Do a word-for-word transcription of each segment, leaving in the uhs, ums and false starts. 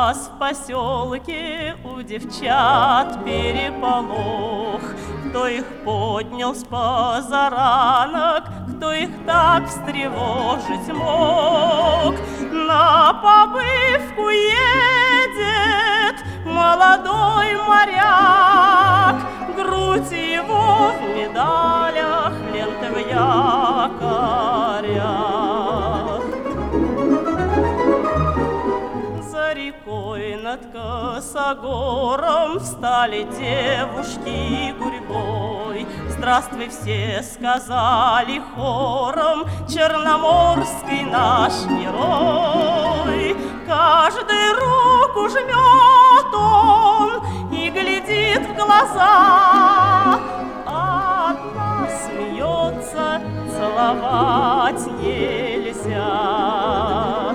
раз в поселке у девчат переполох. Кто их поднял с позаранок, кто их так встревожить мог? На побывку едет молодой моряк, грудь его в медалях, ленты в якорях. За рекой над косогором встали девушки гурьбой. Здравствуй, все сказали хором, черноморский наш герой. Каждый руку жмет он и глядит в глаза, а одна смеется, целовать нельзя.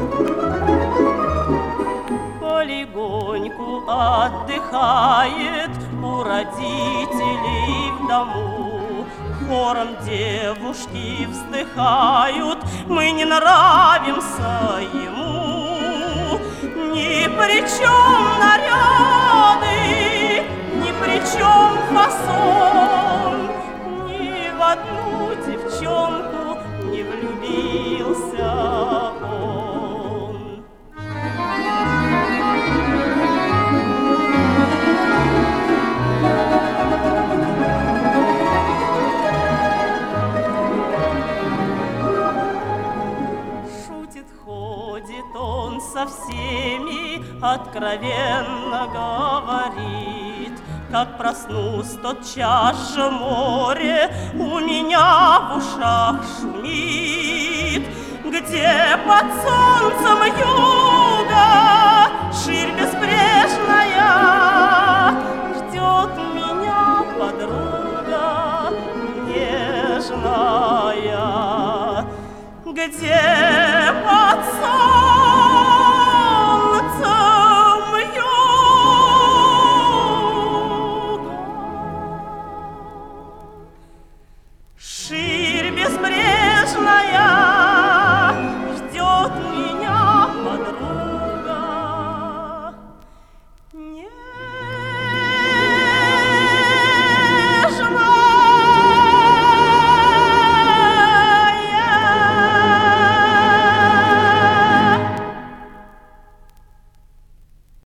Полегоньку отдыхает у родителей в дому. Хором девушки вздыхают, мы не нравимся ему. Ни при чем наряды, ни при чем фасон, ни в одну девчонку не влюбился он. Шутит, ходит он со всеми, откровенно говорит: как проснусь, тотчас же море у меня в ушах шумит. Где под солнцем юга